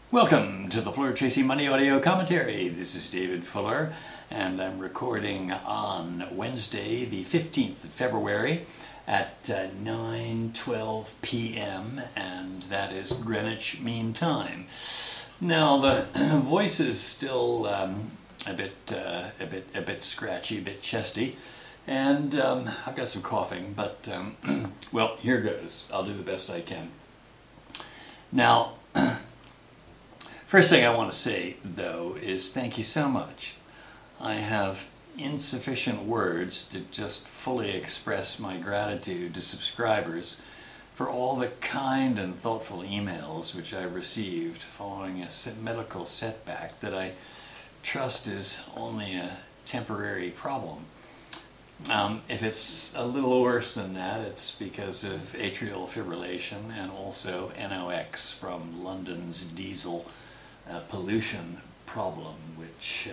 Welcome to the Fuller Tracy Money Audio Commentary. This is David Fuller, and I'm recording on Wednesday, the 15th of February at 9:12 p.m., and that is Greenwich Mean Time. Now, the voice is still a bit scratchy, a bit chesty, and I've got some coughing, but well, here goes. I'll do the best I can. Now, first thing I want to say, though, is thank you so much. I have insufficient words to just fully express my gratitude to subscribers for all the kind and thoughtful emails which I received following a medical setback that I trust is only a temporary problem. If it's a little worse than that, it's because of atrial fibrillation and also NOx from London's diesel pollution problem, which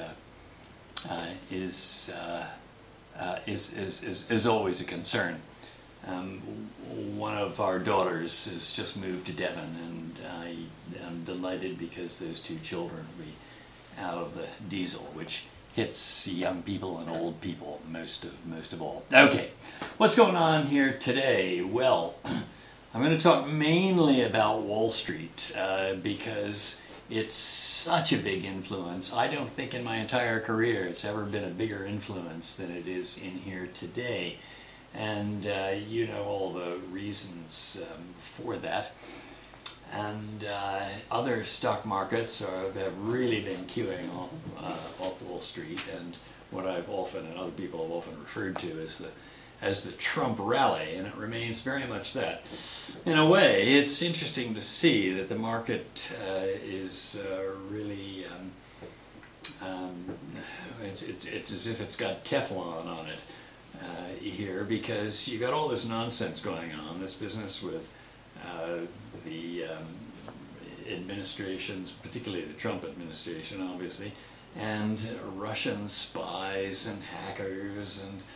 is always a concern. One of our daughters has just moved to Devon, and I am delighted because those two children will be out of the diesel, which hits young people and old people most of all. Okay, what's going on here today? Well, I'm going to talk mainly about Wall Street because it's such a big influence. I don't think in my entire career it's ever been a bigger influence than it is in here today. And you know all the reasons for that. And other stock markets have really been queuing off Wall Street, and what I've often, and other people have often referred to as the Trump rally, and it remains very much that. In a way, it's interesting to see that the market is really, it's as if it's got Teflon on it here, because you got all this nonsense going on, this business with the administrations, particularly the Trump administration, obviously, and Russian spies and hackers and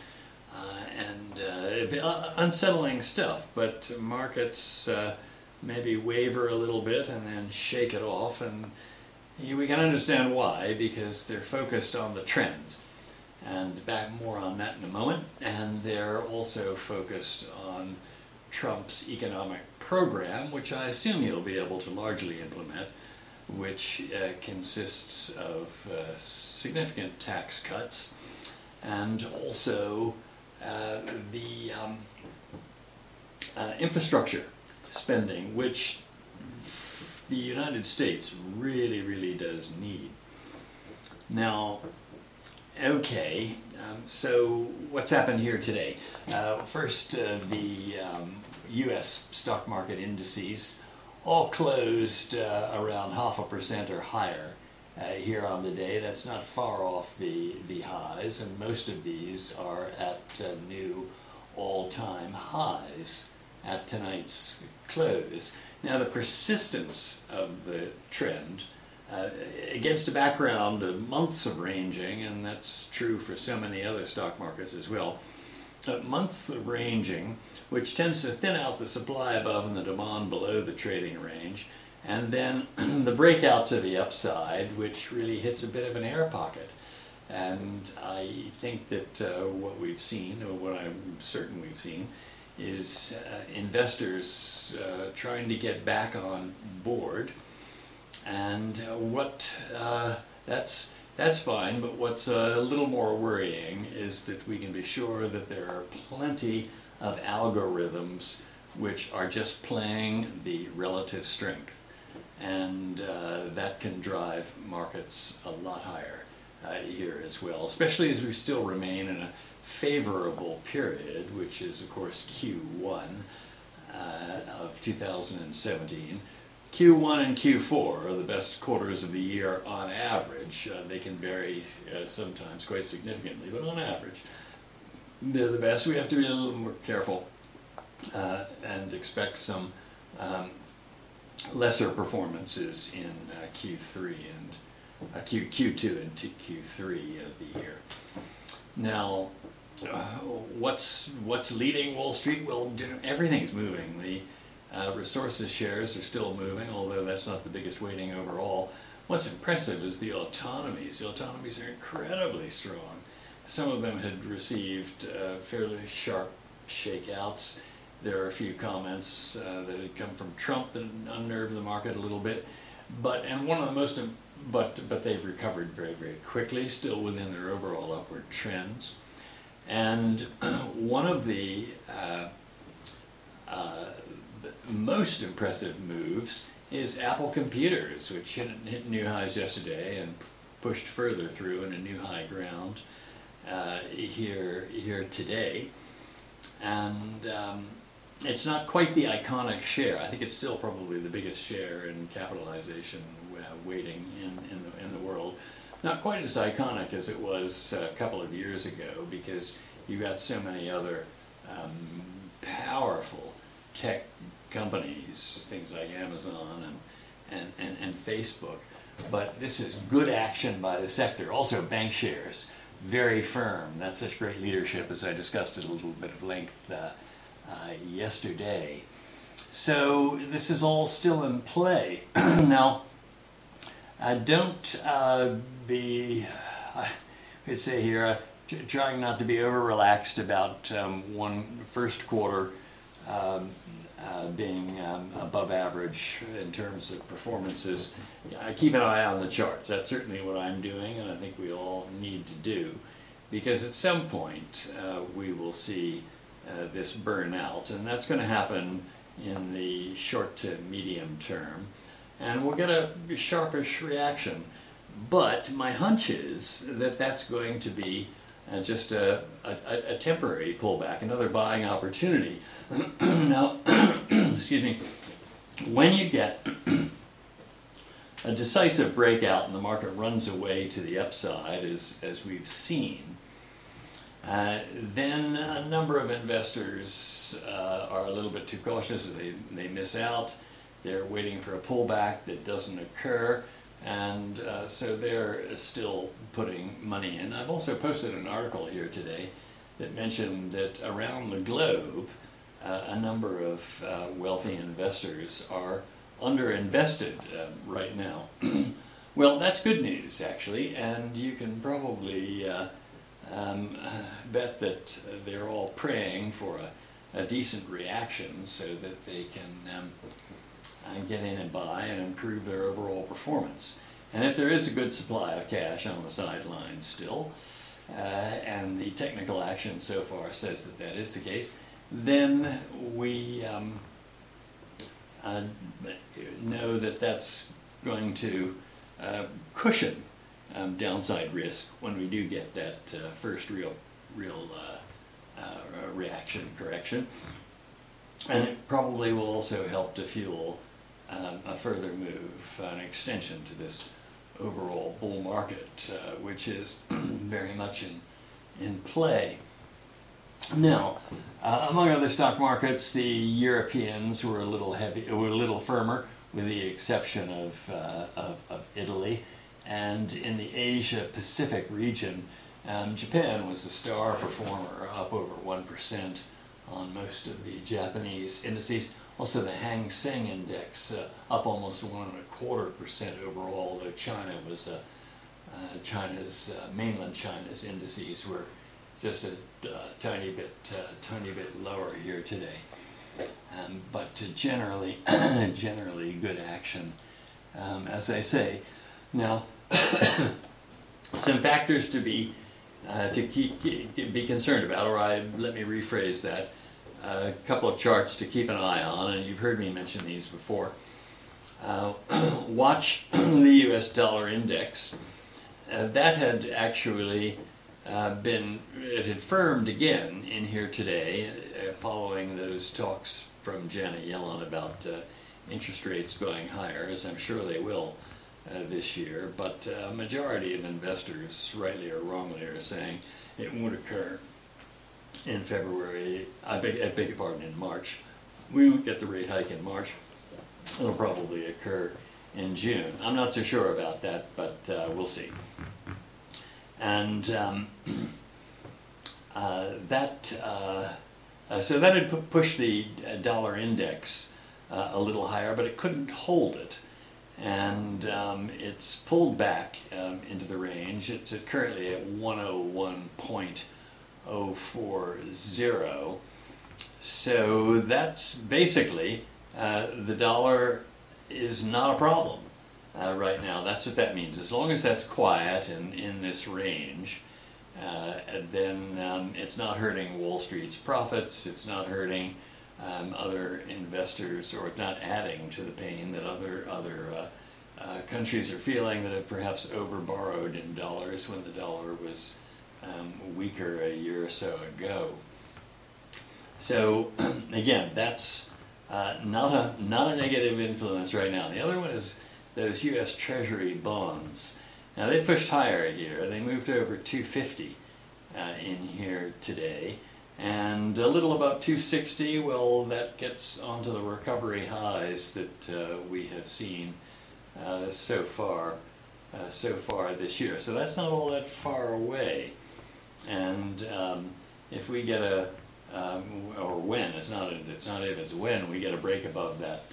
unsettling stuff. But markets maybe waver a little bit and then shake it off, and we can understand why, because they're focused on the trend. And back more on that in a moment. And they're also focused on Trump's economic program, which I assume he'll be able to largely implement, which consists of significant tax cuts and also the infrastructure spending, which the United States really does need. Now, okay, so what's happened here today? First, the U.S. stock market indices all closed around 0.5% or higher here on the day. That's not far off the highs, and most of these are at new all-time highs at tonight's close. Now, the persistence of the trend against a background of months of ranging, and that's true for so many other stock markets as well, months of ranging, which tends to thin out the supply above and the demand below the trading range, and then the breakout to the upside, which really hits a bit of an air pocket. And I think that what we've seen, or what I'm certain we've seen, is investors trying to get back on board. And that's fine, but what's a little more worrying is that we can be sure that there are plenty of algorithms which are just playing the relative strength, and that can drive markets a lot higher here as well, especially as we still remain in a favorable period, which is of course Q1 of 2017. Q1 and Q4 are the best quarters of the year on average. They can vary sometimes quite significantly, but on average, they're the best. We have to be a little more careful and expect some lesser performances in Q3 and Q2 and Q3 of the year. Now, what's leading Wall Street? Well, everything's moving. Resources shares are still moving, although that's not the biggest weighting overall. What's impressive is the autonomies. The autonomies are incredibly strong. Some of them had received fairly sharp shakeouts. There are a few comments that had come from Trump that unnerved the market a little bit. But they've recovered very, very quickly, still within their overall upward trends. And one of the most impressive moves is Apple Computers, which hit new highs yesterday and pushed further through in a new high ground here today. And it's not quite the iconic share. I think it's still probably the biggest share in capitalization weighting in the world. Not quite as iconic as it was a couple of years ago, because you got so many other powerful tech companies, things like Amazon and Facebook. But this is good action by the sector. Also, bank shares, very firm. That's such great leadership, as I discussed at a little bit of length yesterday. So this is all still in play. Now, don't be, I could say here, trying not to be over relaxed about one first quarter being above average in terms of performances. Keep an eye on the charts. That's certainly what I'm doing, and I think we all need to do, because at some point we will see this burn out, and that's going to happen in the short to medium term, and we'll get a sharpish reaction. But my hunch is that that's going to be just a temporary pullback, another buying opportunity. Now, excuse me, when you get a decisive breakout and the market runs away to the upside, as we've seen, then a number of investors are a little bit too cautious. They miss out. They're waiting for a pullback that doesn't occur. And so they're still putting money in. I've also posted an article here today that mentioned that around the globe, a number of wealthy investors are underinvested right now. Well, that's good news, actually, and you can probably bet that they're all praying for a decent reaction so that they can get in and buy and improve their overall performance. And if there is a good supply of cash on the sidelines still, and the technical action so far says that that is the case, then we know that that's going to cushion downside risk when we do get that first real reaction correction. And it probably will also help to fuel a further move, an extension to this overall bull market, which is very much in play. Now, among other stock markets, the Europeans were a little firmer, with the exception of Italy. And in the Asia Pacific region, Japan was the star performer, up over 1% on most of the Japanese indices. Also, the Hang Seng Index up almost 1.25% overall, though China was mainland China's indices were just a tiny bit lower here today. But generally good action, as I say. Now, some factors to be concerned about, or let me rephrase that. A couple of charts to keep an eye on, and you've heard me mention these before. Watch the U.S. dollar index. That had actually it had firmed again in here today, following those talks from Janet Yellen about interest rates going higher, as I'm sure they will this year. But a majority of investors, rightly or wrongly, are saying it won't occur in February. I beg your pardon, in March. We won't get the rate hike in March. It'll probably occur in June. I'm not so sure about that, but we'll see. And so that had pushed the dollar index a little higher, but it couldn't hold it. And it's pulled back into the range. It's currently at 101.040. So that's basically the dollar is not a problem right now. That's what that means. As long as that's quiet and in this range, then it's not hurting Wall Street's profits. It's not hurting other investors, or not adding to the pain that other countries are feeling that have perhaps overborrowed in dollars when the dollar was weaker a year or so ago. So again, that's not a negative influence right now. The other one is those U.S. Treasury bonds. Now they pushed higher here. They moved over 250 in here today, and a little above 260. Well, that gets onto the recovery highs that we have seen so far this year. So that's not all that far away. And if we get a or when, it's not if, it's when we get a break above that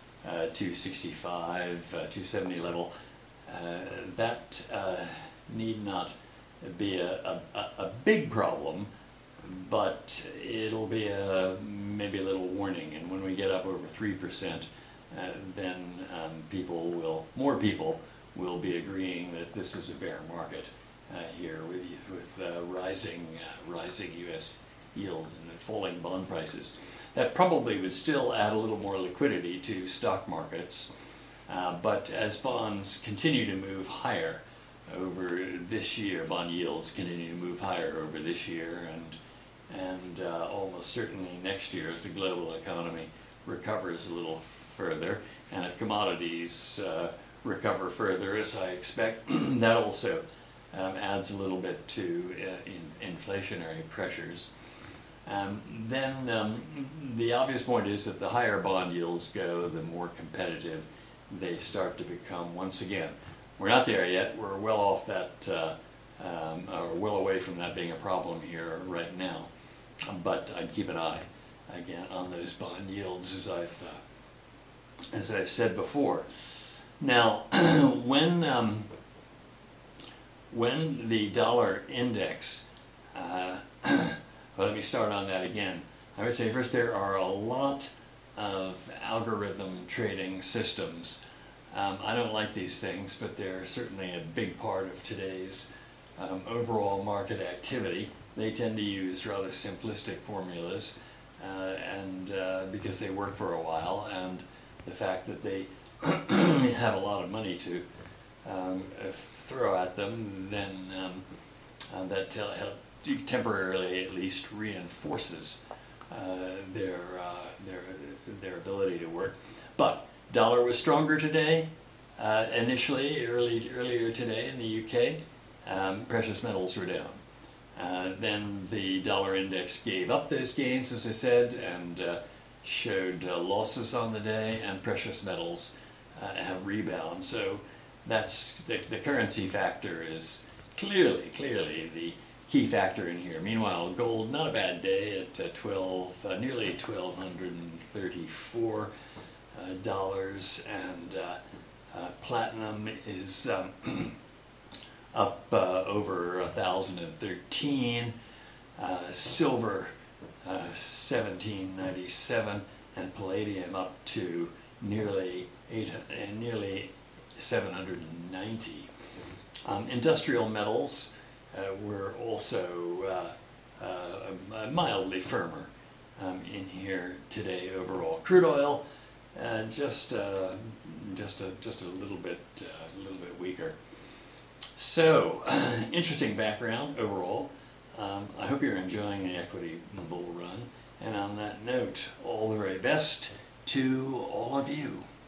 265, 270 level, that need not be a big problem, but it'll be maybe a little warning. And when we get up over 3%, then more people will be agreeing that this is a bear market here with rising U.S. yields and falling bond prices. That probably would still add a little more liquidity to stock markets, but as bonds continue to move higher over this year, bond yields continue to move higher over this year and almost certainly next year as the global economy recovers a little further, and if commodities recover further, as I expect, that also adds a little bit to inflationary pressures. Then the obvious point is that the higher bond yields go, the more competitive they start to become once again. We're not there yet. We're well off that, or well away from that being a problem here right now. But I'd keep an eye again on those bond yields, as I've said before. Now, when the dollar index, well, let me start on that again. I would say first there are a lot of algorithm trading systems. I don't like these things, but they're certainly a big part of today's overall market activity. They tend to use rather simplistic formulas, and because they work for a while, and the fact that they have a lot of money to throw at them, then that temporarily at least reinforces their ability to work. But dollar was stronger today. Earlier today in the UK, precious metals were down. Then the dollar index gave up those gains, as I said, and showed losses on the day, and precious metals have rebound. So that's the currency factor is clearly the key factor in here. Meanwhile, gold, not a bad day at nearly $1,234, and platinum is up over 1,013, silver 1797, and palladium up to nearly 790. Industrial metals were also mildly firmer in here today overall. Crude oil just a little bit weaker. So interesting background overall. I hope you're enjoying the equity bull run. And on that note, all the very best to all of you.